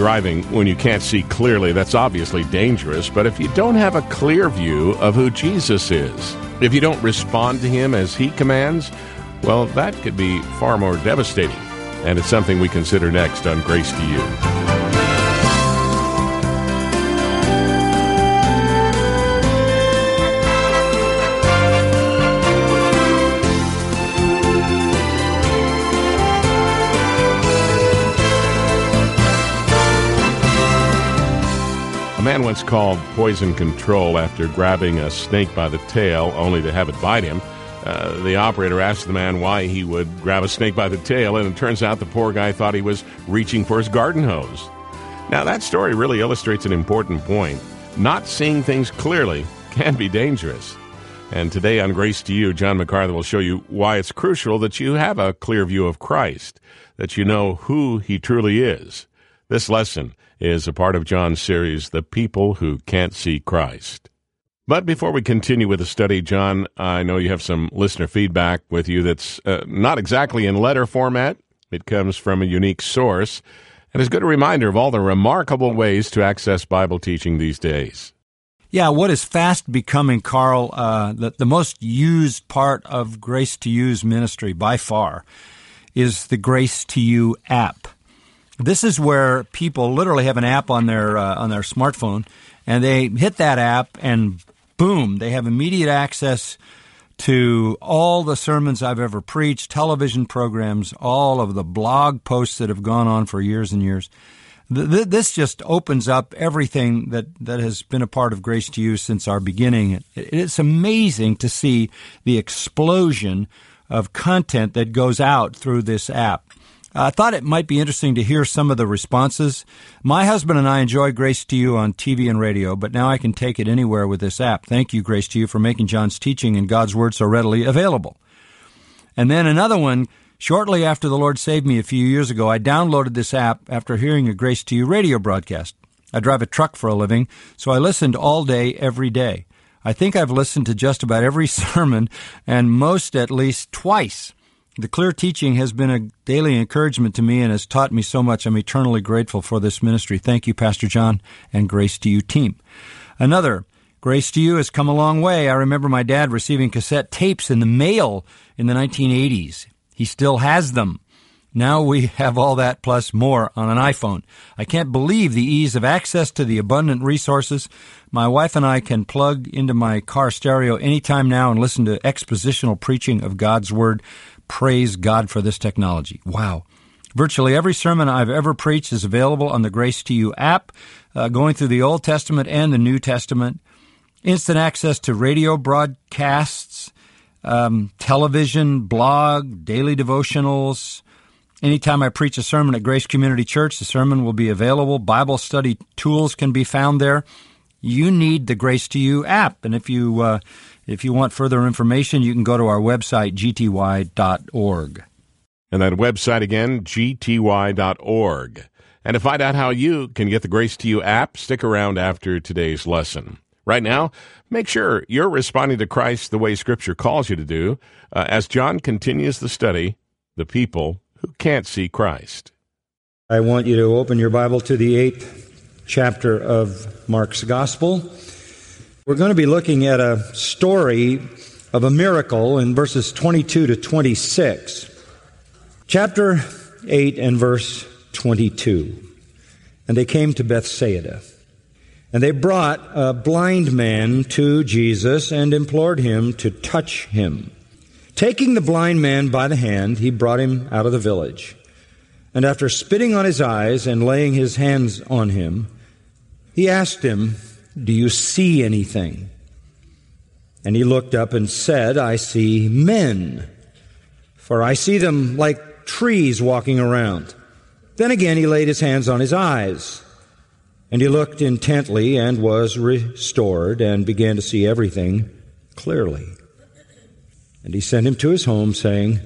driving when you can't see clearly, that's obviously dangerous. But if you don't have a clear view of who Jesus is, if you don't respond to him as he commands, well, that could be far more devastating. And it's something we consider next on Grace to You. A man once called poison control after grabbing a snake by the tail, only to have it bite him. The operator asked the man why he would grab a snake by the tail, and it turns out the poor guy thought he was reaching for his garden hose. Now, that story really illustrates an important point. Not seeing things clearly can be dangerous. And today on Grace to You, John MacArthur will show you why it's crucial that you have a clear view of Christ, that you know who he truly is. This lesson is a part of John's series, The People Who Can't See Christ. But before we continue with the study, John, I know you have some listener feedback with you that's not exactly in letter format. It comes from a unique source, and is a good reminder of all the remarkable ways to access Bible teaching these days. Yeah, what is fast becoming, Carl, the most used part of Grace to You's ministry by far is the Grace to You app. This is where people literally have an app on their smartphone, and they hit that app, and boom, they have immediate access to all the sermons I've ever preached, television programs, all of the blog posts that have gone on for years and years. This just opens up everything that has been a part of Grace to You since our beginning. It's amazing to see the explosion of content that goes out through this app. I thought it might be interesting to hear some of the responses. My husband and I enjoy Grace to You on TV and radio, but now I can take it anywhere with this app. Thank you, Grace to You, for making John's teaching and God's Word so readily available. And then another one, shortly after the Lord saved me a few years ago, I downloaded this app after hearing a Grace to You radio broadcast. I drive a truck for a living, so I listened all day, every day. I think I've listened to just about every sermon, and most at least twice. The clear teaching has been a daily encouragement to me and has taught me so much. I'm eternally grateful for this ministry. Thank you, Pastor John and Grace to You team. Another, Grace to You has come a long way. I remember my dad receiving cassette tapes in the mail in the 1980s. He still has them. Now we have all that plus more on an iPhone. I can't believe the ease of access to the abundant resources. My wife and I can plug into my car stereo anytime now and listen to expositional preaching of God's Word. Praise God for this technology. Wow. Virtually every sermon I've ever preached is available on the Grace to You app, going through the Old Testament and the New Testament. Instant access to radio broadcasts, television, blog, daily devotionals. Anytime I preach a sermon at Grace Community Church, the sermon will be available. Bible study tools can be found there. You need the Grace to You app. And if you want further information, you can go to our website, gty.org. And that website again, gty.org. And to find out how you can get the Grace to You app, stick around after today's lesson. Right now, make sure you're responding to Christ the way Scripture calls you to do, as John continues the study, The People Who Can't See Christ. I want you to open your Bible to the 8th chapter of Mark's Gospel. We're going to be looking at a story of a miracle in verses 22 to 26. Chapter 8 and verse 22. And they came to Bethsaida. And they brought a blind man to Jesus and implored him to touch him. Taking the blind man by the hand, he brought him out of the village. And after spitting on his eyes and laying his hands on him, he asked him, "Do you see anything?" And he looked up and said, "I see men, for I see them like trees walking around." Then again he laid his hands on his eyes, and he looked intently and was restored and began to see everything clearly. And he sent him to his home, saying,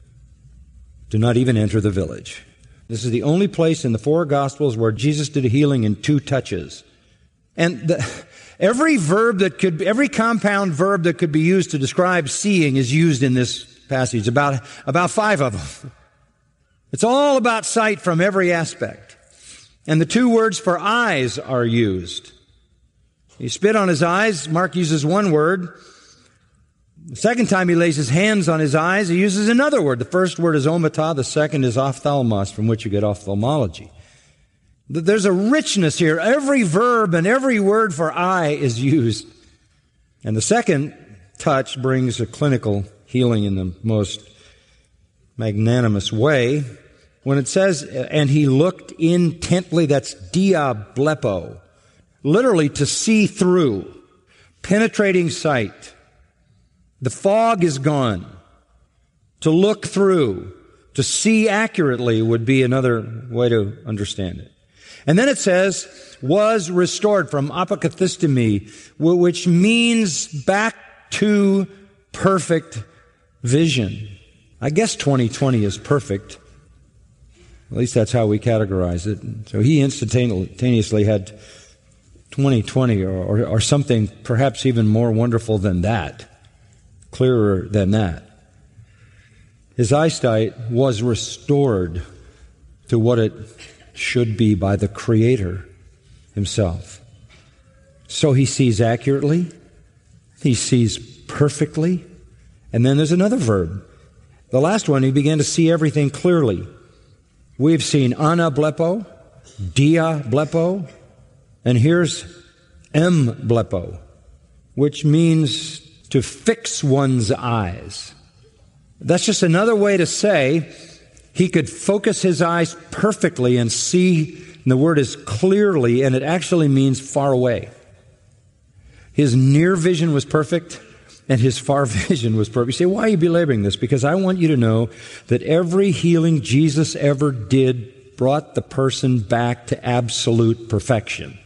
"Do not even enter the village." This is the only place in the 4 Gospels where Jesus did a healing in 2 touches. And every compound verb that could be used to describe seeing is used in this passage, about 5 of them. It's all about sight from every aspect. And the two words for eyes are used. He spit on his eyes. Mark uses one word. The second time he lays his hands on his eyes, he uses another word. The first word is omata. The second is ophthalmos, from which you get ophthalmology. There's a richness here. Every verb and every word for eye is used. And the second touch brings a clinical healing in the most magnanimous way. When it says, and he looked intently, that's diablepo. Literally to see through. Penetrating sight. The fog is gone. To look through, to see accurately would be another way to understand it. And then it says, was restored from apokathistomai, which means back to perfect vision. I guess 2020 is perfect. At least that's how we categorize it. So he instantaneously had 2020 or something perhaps even more wonderful than that. Clearer than that. His eyesight was restored to what it should be by the Creator himself. So he sees accurately, he sees perfectly, and then there's another verb. The last one, he began to see everything clearly. We've seen anablepo, diablepo, and here's mblepo, which means to fix one's eyes. That's just another way to say he could focus his eyes perfectly and see, and the word is clearly, and it actually means far away. His near vision was perfect, and his far vision was perfect. You say, why are you belaboring this? Because I want you to know that every healing Jesus ever did brought the person back to absolute perfection.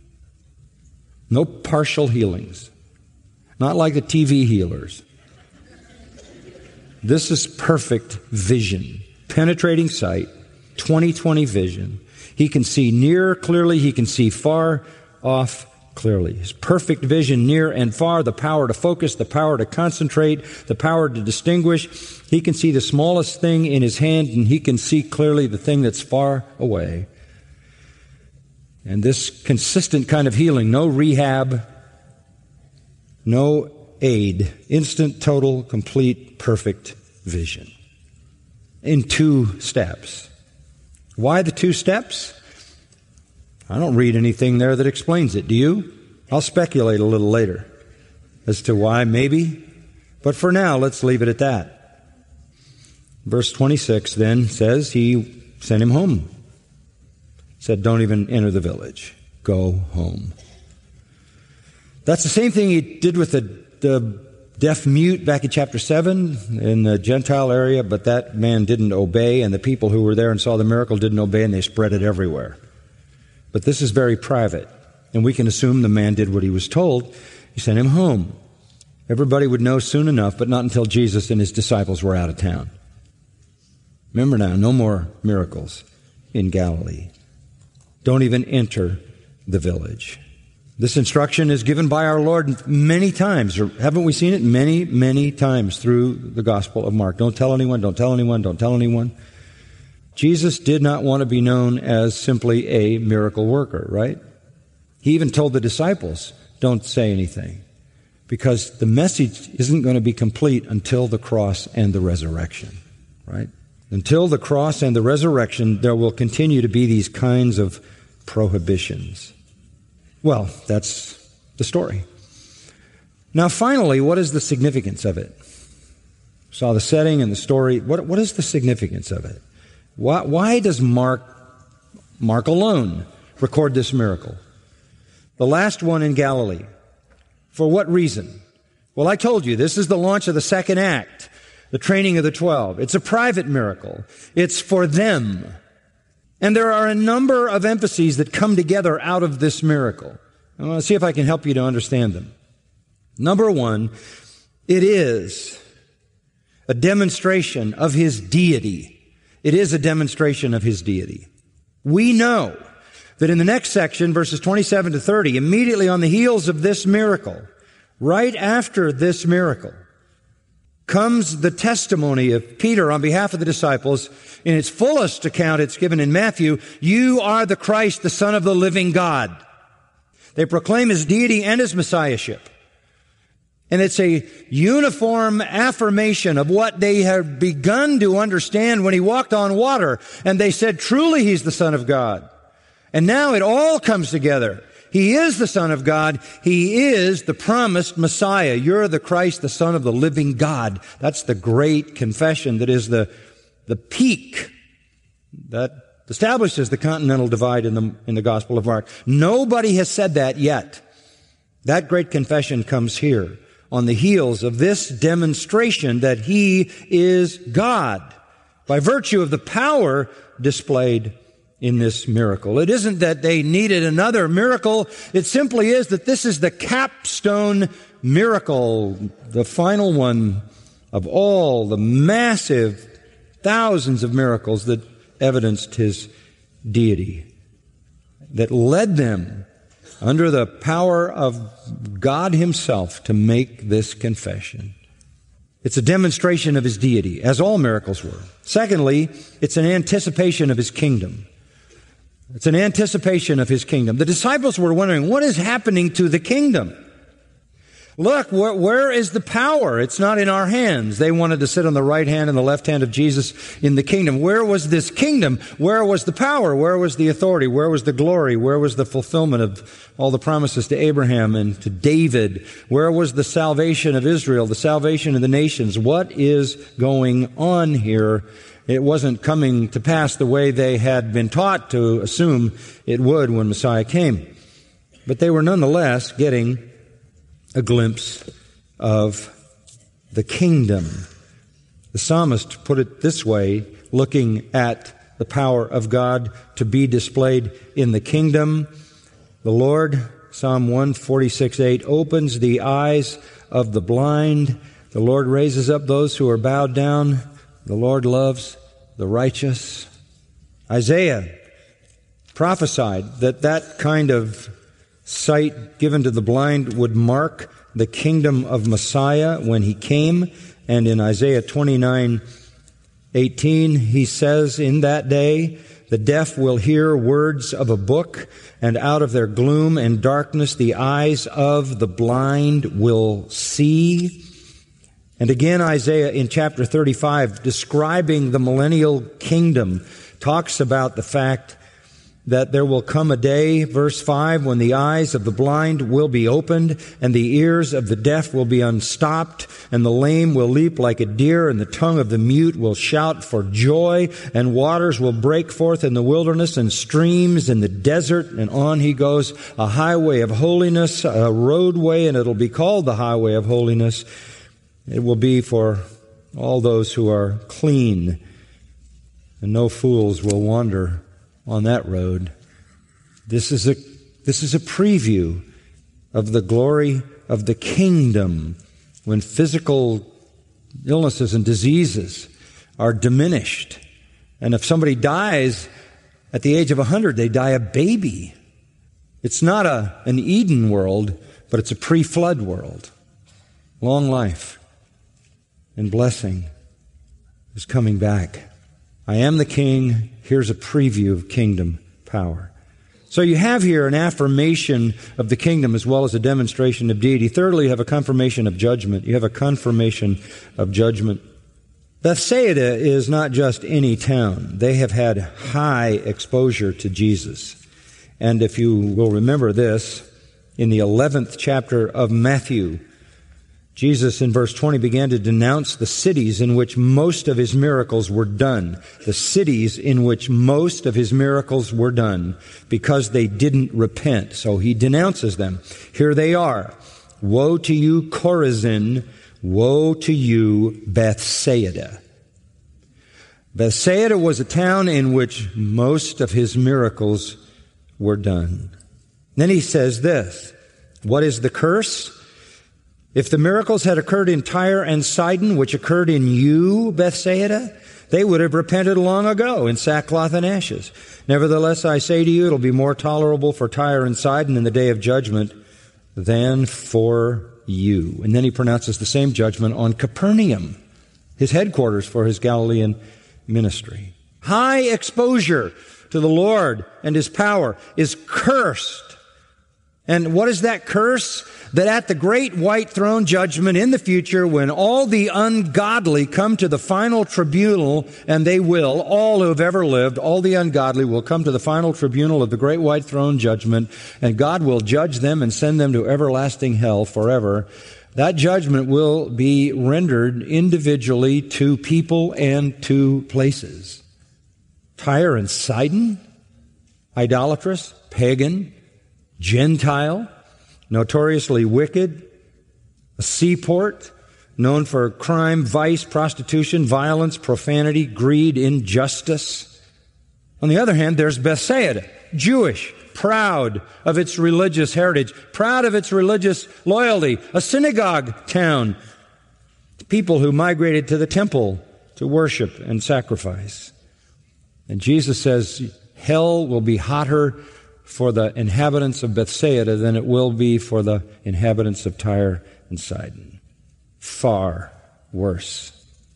No partial healings. Not like the TV healers. This is perfect vision. Penetrating sight. 20/20 vision. He can see near clearly. He can see far off clearly. His perfect vision, near and far, the power to focus, the power to concentrate, the power to distinguish. He can see the smallest thing in his hand, and he can see clearly the thing that's far away. And this consistent kind of healing, no rehab, no aid, instant, total, complete, perfect vision. In 2 steps. Why the 2 steps? I don't read anything there that explains it. Do you? I'll speculate a little later as to why, maybe. But for now, let's leave it at that. Verse 26 then says he sent him home. Said, don't even enter the village. Go home. That's the same thing he did with the deaf mute back in chapter 7 in the Gentile area, but that man didn't obey, and the people who were there and saw the miracle didn't obey, and they spread it everywhere. But this is very private, and we can assume the man did what he was told. He sent him home. Everybody would know soon enough, but not until Jesus and his disciples were out of town. Remember now, no more miracles in Galilee. Don't even enter the village. This instruction is given by our Lord many times. Haven't we seen it? Many, many times through the Gospel of Mark. Don't tell anyone, don't tell anyone, don't tell anyone. Jesus did not want to be known as simply a miracle worker, right? He even told the disciples, don't say anything, because the message isn't going to be complete until the cross and the resurrection, right? Until the cross and the resurrection, there will continue to be these kinds of prohibitions. Well, that's the story. Now, finally, what is the significance of it? Saw the setting and the story. What is the significance of it? Why does Mark alone record this miracle? The last one in Galilee. For what reason? Well, I told you, this is the launch of the second act, the training of the 12. It's a private miracle. It's for them. And there are a number of emphases that come together out of this miracle. I want to see if I can help you to understand them. Number one, it is a demonstration of his deity. It is a demonstration of his deity. We know that in the next section, verses 27 to 30, immediately on the heels of this miracle, right after this miracle, comes the testimony of Peter on behalf of the disciples. In its fullest account, it's given in Matthew, "You are the Christ, the Son of the living God." They proclaim His deity and His messiahship. And it's a uniform affirmation of what they had begun to understand when He walked on water. And they said, truly He's the Son of God. And now it all comes together. He is the Son of God. He is the promised Messiah. You're the Christ, the Son of the living God. That's the great confession that is the peak that establishes the continental divide in the Gospel of Mark. Nobody has said that yet. That great confession comes here on the heels of this demonstration that He is God by virtue of the power displayed in this miracle. It isn't that they needed another miracle. It simply is that this is the capstone miracle, the final one of all the massive thousands of miracles that evidenced His deity, that led them under the power of God Himself to make this confession. It's a demonstration of His deity, as all miracles were. Secondly, it's an anticipation of His kingdom. It's an anticipation of His kingdom. The disciples were wondering, what is happening to the kingdom? Look, where is the power? It's not in our hands. They wanted to sit on the right hand and the left hand of Jesus in the kingdom. Where was this kingdom? Where was the power? Where was the authority? Where was the glory? Where was the fulfillment of all the promises to Abraham and to David? Where was the salvation of Israel, the salvation of the nations? What is going on here? It wasn't coming to pass the way they had been taught to assume it would when Messiah came. But they were nonetheless getting a glimpse of the kingdom. The psalmist put it this way, looking at the power of God to be displayed in the kingdom. The Lord, Psalm 146:8, opens the eyes of the blind. The Lord raises up those who are bowed down. The Lord loves the righteous. Isaiah prophesied that kind of sight given to the blind would mark the kingdom of Messiah when He came. And in Isaiah 29:18, he says, in that day, the deaf will hear words of a book, and out of their gloom and darkness the eyes of the blind will see. And again, Isaiah in chapter 35, describing the millennial kingdom, talks about the fact that there will come a day, verse 5, when the eyes of the blind will be opened, and the ears of the deaf will be unstopped, and the lame will leap like a deer, and the tongue of the mute will shout for joy, and waters will break forth in the wilderness, and streams in the desert. And on he goes, a highway of holiness, a roadway, and it'll be called the highway of holiness. It will be for all those who are clean, and no fools will wander on that road. This is a preview of the glory of the kingdom when physical illnesses and diseases are diminished. And if somebody dies at the age of 100, they die a baby. It's not an Eden world, but it's a pre-flood world. Long life and blessing is coming back. I am the king. Here's a preview of kingdom power. So you have here an affirmation of the kingdom as well as a demonstration of deity. Thirdly, you have a confirmation of judgment. You have a confirmation of judgment. Bethsaida is not just any town. They have had high exposure to Jesus. And if you will remember this, in the 11th chapter of Matthew, Jesus in verse 20 began to denounce the cities in which most of His miracles were done. The cities in which most of His miracles were done because they didn't repent. So He denounces them. Here they are. Woe to you, Chorazin. Woe to you, Bethsaida. Bethsaida was a town in which most of His miracles were done. Then He says this. What is the curse? If the miracles had occurred in Tyre and Sidon, which occurred in you, Bethsaida, they would have repented long ago in sackcloth and ashes. Nevertheless, I say to you, it'll be more tolerable for Tyre and Sidon in the day of judgment than for you. And then he pronounces the same judgment on Capernaum, his headquarters for his Galilean ministry. High exposure to the Lord and his power is cursed. And what is that curse? That at the great white throne judgment in the future, when all the ungodly come to the final tribunal, and they will, all who have ever lived, all the ungodly will come to the final tribunal of the great white throne judgment, and God will judge them and send them to everlasting hell forever. That judgment will be rendered individually to people and to places. Tyre and Sidon, idolatrous, pagan, Gentile, notoriously wicked, a seaport known for crime, vice, prostitution, violence, profanity, greed, injustice. On the other hand, there's Bethsaida, Jewish, proud of its religious heritage, proud of its religious loyalty, a synagogue town, people who migrated to the temple to worship and sacrifice. And Jesus says, hell will be hotter for the inhabitants of Bethsaida than it will be for the inhabitants of Tyre and Sidon. Far worse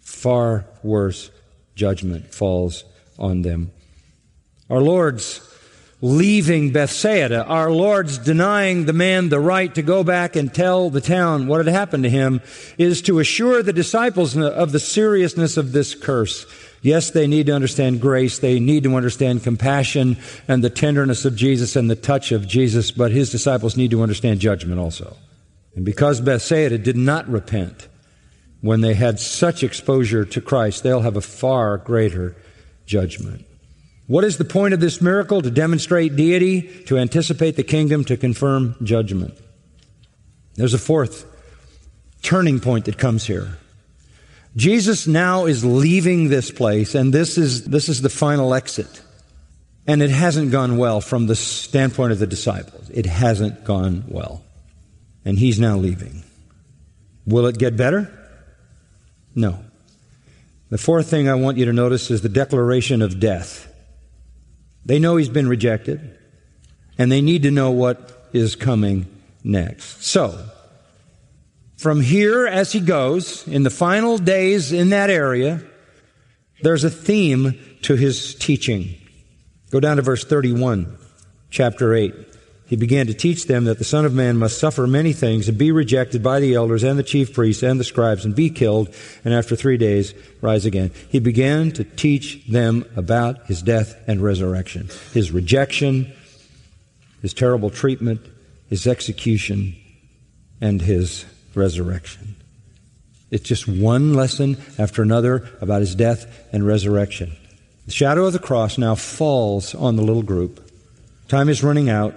judgment falls on them. Our Lord's leaving Bethsaida, our Lord's denying the man the right to go back and tell the town what had happened to him, is to assure the disciples of the seriousness of this curse. Yes, they need to understand grace. They need to understand compassion and the tenderness of Jesus and the touch of Jesus, but his disciples need to understand judgment also. And because Bethsaida did not repent when they had such exposure to Christ, they'll have a far greater judgment. What is the point of this miracle? To demonstrate deity, to anticipate the kingdom, to confirm judgment. There's a fourth turning point that comes here. Jesus now is leaving this place, and this is the final exit. And it hasn't gone well from the standpoint of the disciples. It hasn't gone well. And he's now leaving. Will it get better? No. The fourth thing I want you to notice is the declaration of death. They know he's been rejected, and they need to know what is coming next. So, from here, as he goes, in the final days in that area, there's a theme to his teaching. Go down to verse 31, chapter 8. He began to teach them that the Son of Man must suffer many things and be rejected by the elders and the chief priests and the scribes and be killed, and after 3 days rise again. He began to teach them about his death and resurrection, his rejection, his terrible treatment, his execution, and his resurrection. It's just one lesson after another about his death and resurrection. The shadow of the cross now falls on the little group. Time is running out,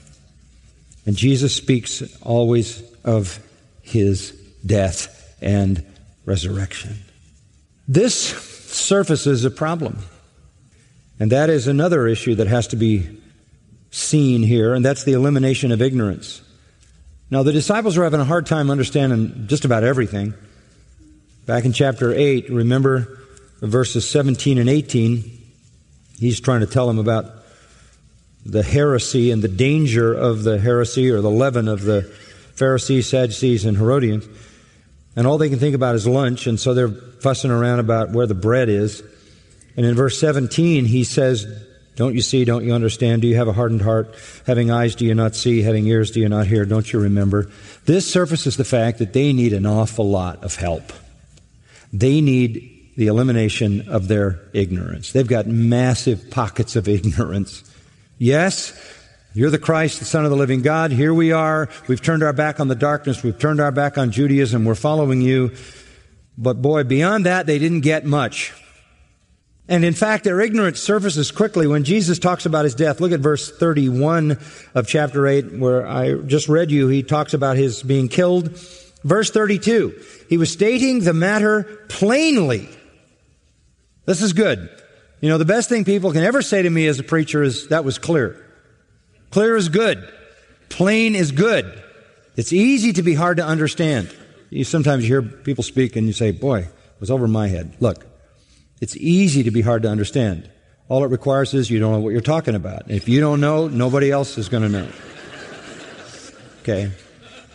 and Jesus speaks always of his death and resurrection. This surfaces a problem, and that is another issue that has to be seen here, and that's the elimination of ignorance. Now, the disciples are having a hard time understanding just about everything. Back in chapter 8, remember verses 17 and 18, he's trying to tell them about the heresy and the danger of the heresy or the leaven of the Pharisees, Sadducees, and Herodians. And all they can think about is lunch, and so they're fussing around about where the bread is. And in verse 17, he says, don't you see, don't you understand? Do you have a hardened heart? Having eyes, do you not see? Having ears, do you not hear? Don't you remember? This surfaces the fact that they need an awful lot of help. They need the elimination of their ignorance. They've got massive pockets of ignorance. Yes, you're the Christ, the Son of the living God. Here we are. We've turned our back on the darkness. We've turned our back on Judaism. We're following you. But boy, beyond that, they didn't get much. And in fact, their ignorance surfaces quickly when Jesus talks about his death. Look at verse 31 of chapter 8, where I just read you. He talks about his being killed. Verse 32, he was stating the matter plainly. This is good. You know, the best thing people can ever say to me as a preacher is, that was clear. Clear is good. Plain is good. It's easy to be hard to understand. Sometimes you hear people speak and you say, boy, it was over my head. Look. It's easy to be hard to understand. All it requires is you don't know what you're talking about. And if you don't know, nobody else is going to know. Okay?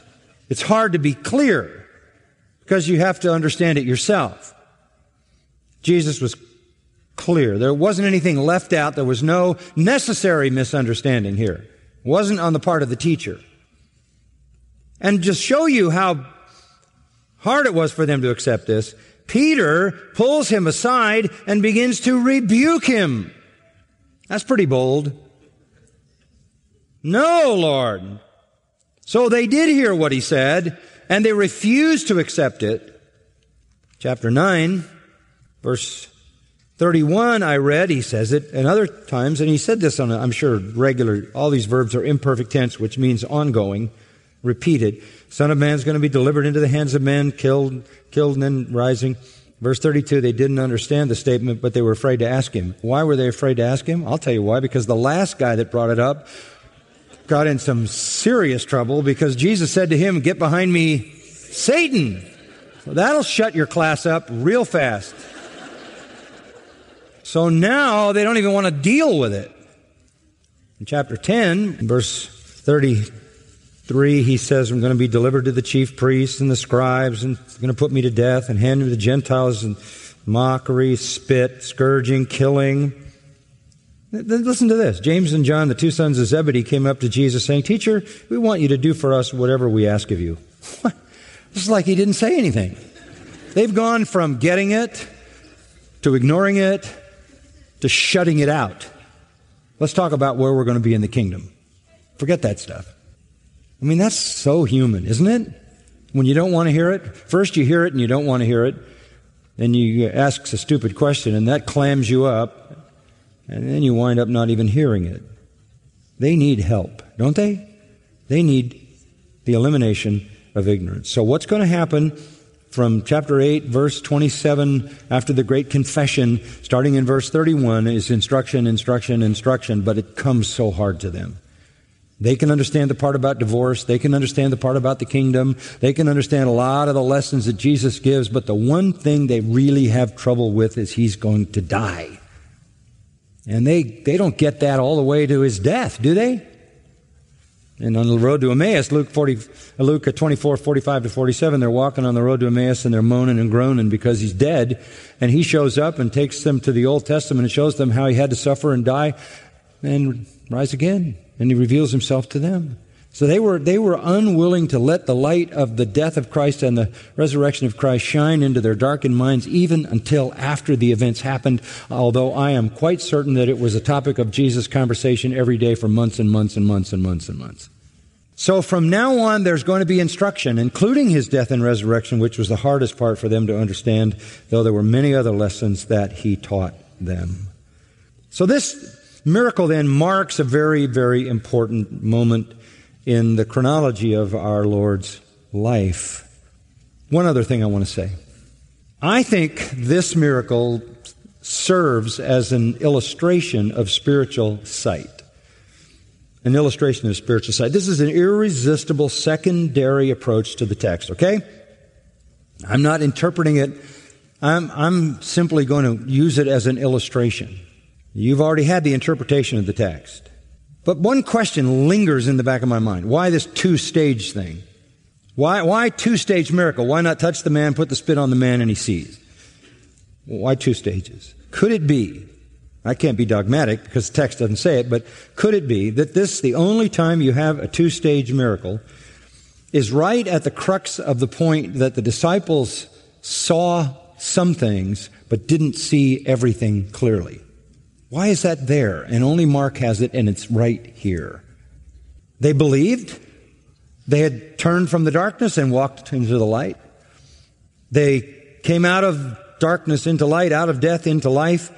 It's hard to be clear because you have to understand it yourself. Jesus was clear. There wasn't anything left out. There was no necessary misunderstanding here. It wasn't on the part of the teacher. And just show you how hard it was for them to accept this, Peter pulls him aside and begins to rebuke him. That's pretty bold. No, Lord. So they did hear what he said, and they refused to accept it. Chapter 9, verse 31, I read, he says it, and other times, and he said this on, I'm sure, regular, all these verbs are imperfect tense, which means ongoing, repeated. Son of Man's going to be delivered into the hands of men, killed and then rising. Verse 32, they didn't understand the statement, but they were afraid to ask him. Why were they afraid to ask him? I'll tell you why, because the last guy that brought it up got in some serious trouble because Jesus said to him, "Get behind me, Satan." So that'll shut your class up real fast. So now they don't even want to deal with it. In chapter 10, verse 33, he says, "I'm going to be delivered to the chief priests and the scribes, and they're going to put me to death and hand me to the Gentiles, and mockery, spit, scourging, killing." Listen to this. James and John, the two sons of Zebedee, came up to Jesus saying, "Teacher, we want you to do for us whatever we ask of you." This is like he didn't say anything. They've gone from getting it to ignoring it to shutting it out. Let's talk about where we're going to be in the kingdom. Forget that stuff. I mean, that's so human, isn't it? When you don't want to hear it, first you hear it and you don't want to hear it, then you ask a stupid question and that clams you up, and then you wind up not even hearing it. They need help, don't they? They need the elimination of ignorance. So what's going to happen from chapter 8, verse 27, after the great confession, starting in verse 31, is instruction, instruction, instruction, but it comes so hard to them. They can understand the part about divorce. They can understand the part about the kingdom. They can understand a lot of the lessons that Jesus gives, but the one thing they really have trouble with is he's going to die. And they don't get that all the way to his death, do they? And on the road to Emmaus, Luke 24, 45 to 47, they're walking on the road to Emmaus and they're moaning and groaning because he's dead. And he shows up and takes them to the Old Testament and shows them how he had to suffer and die and rise again. And he reveals himself to them. So they were unwilling to let the light of the death of Christ and the resurrection of Christ shine into their darkened minds even until after the events happened, although I am quite certain that it was a topic of Jesus' conversation every day for months and months and months and months and months. So from now on, there's going to be instruction, including his death and resurrection, which was the hardest part for them to understand, though there were many other lessons that he taught them. So this miracle then marks a very, very important moment in the chronology of our Lord's life. One other thing I want to say. I think this miracle serves as an illustration of spiritual sight. An illustration of spiritual sight. This is an irresistible secondary approach to the text, okay? I'm not interpreting it. I'm simply going to use it as an illustration. You've already had the interpretation of the text. But one question lingers in the back of my mind. Why this two-stage thing? Why two-stage miracle? Why not touch the man, put the spit on the man, and he sees? Why two stages? Could it be, I can't be dogmatic because the text doesn't say it, but could it be that this, the only time you have a two-stage miracle, is right at the crux of the point that the disciples saw some things but didn't see everything clearly? Why is that there? And only Mark has it, and it's right here. They believed. They had turned from the darkness and walked into the light. They came out of darkness into light, out of death into life.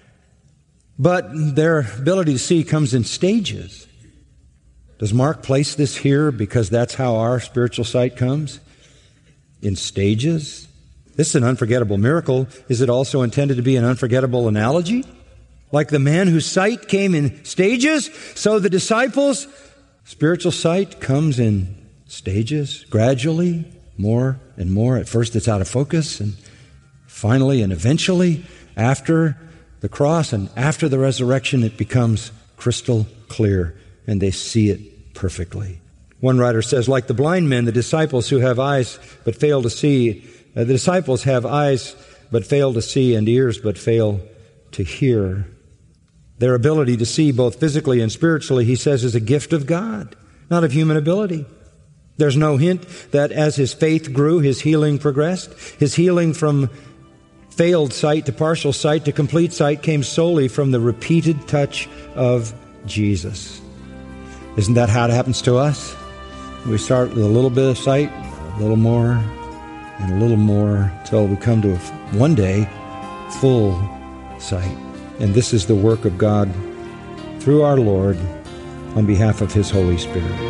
But their ability to see comes in stages. Does Mark place this here because that's how our spiritual sight comes? In stages? This is an unforgettable miracle. Is it also intended to be an unforgettable analogy? Like the man whose sight came in stages, so the disciples' spiritual sight comes in stages, gradually, more and more. At first it's out of focus, and finally and eventually, after the cross and after the resurrection, it becomes crystal clear, and they see it perfectly. One writer says, like the blind men, the disciples who have eyes but fail to see, the disciples have eyes but fail to see and ears but fail to hear. Their ability to see both physically and spiritually, he says, is a gift of God, not of human ability. There's no hint that as his faith grew, his healing progressed. His healing from failed sight to partial sight to complete sight came solely from the repeated touch of Jesus. Isn't that how it happens to us? We start with a little bit of sight, a little more, and a little more, until we come to one day full sight. And this is the work of God through our Lord on behalf of his Holy Spirit.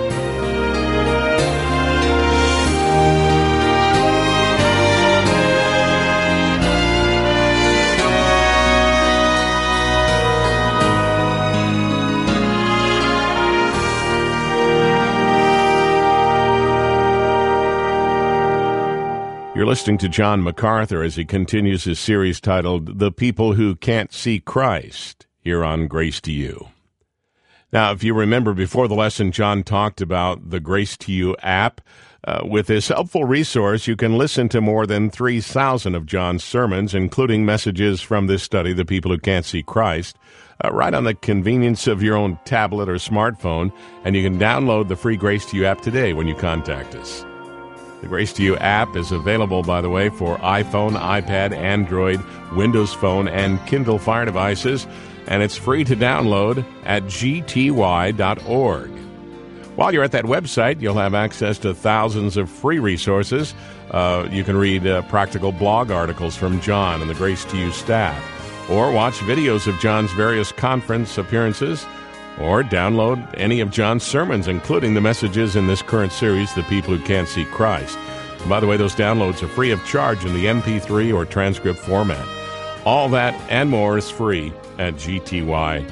You're listening to John MacArthur as he continues his series titled The People Who Can't See Christ, here on Grace to You. Now, if you remember before the lesson, John talked about the Grace to You app. With this helpful resource, you can listen to more than 3,000 of John's sermons, including messages from this study, The People Who Can't See Christ, right on the convenience of your own tablet or smartphone, and you can download the free Grace to You app today when you contact us. The Grace to You app is available, by the way, for iPhone, iPad, Android, Windows Phone, and Kindle Fire devices, and it's free to download at gty.org. While you're at that website, you'll have access to thousands of free resources. You can read practical blog articles from John and the Grace to You staff, or watch videos of John's various conference appearances, or download any of John's sermons, including the messages in this current series, The People Who Can't See Christ. And by the way, those downloads are free of charge in the MP3 or transcript format. All that and more is free at gty.org.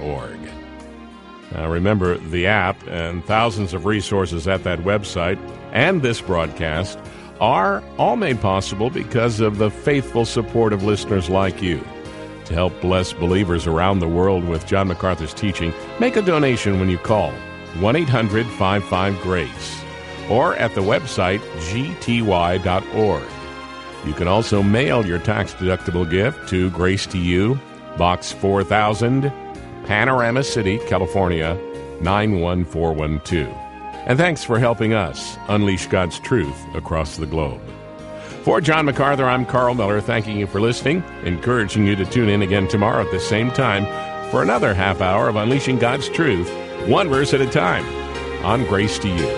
Now remember, the app and thousands of resources at that website and this broadcast are all made possible because of the faithful support of listeners like you. To help bless believers around the world with John MacArthur's teaching, make a donation when you call 1-800-55-GRACE or at the website gty.org. You can also mail your tax-deductible gift to Grace to You, Box 4000, Panorama City, California, 91412. And thanks for helping us unleash God's truth across the globe. For John MacArthur, I'm Carl Miller, thanking you for listening, encouraging you to tune in again tomorrow at the same time for another half hour of Unleashing God's Truth, one verse at a time, on Grace to You.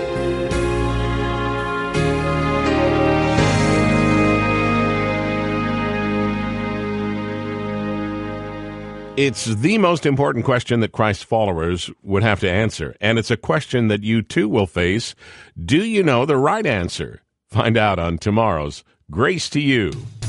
It's the most important question that Christ's followers would have to answer, and it's a question that you too will face. Do you know the right answer? Find out on tomorrow's Grace to You.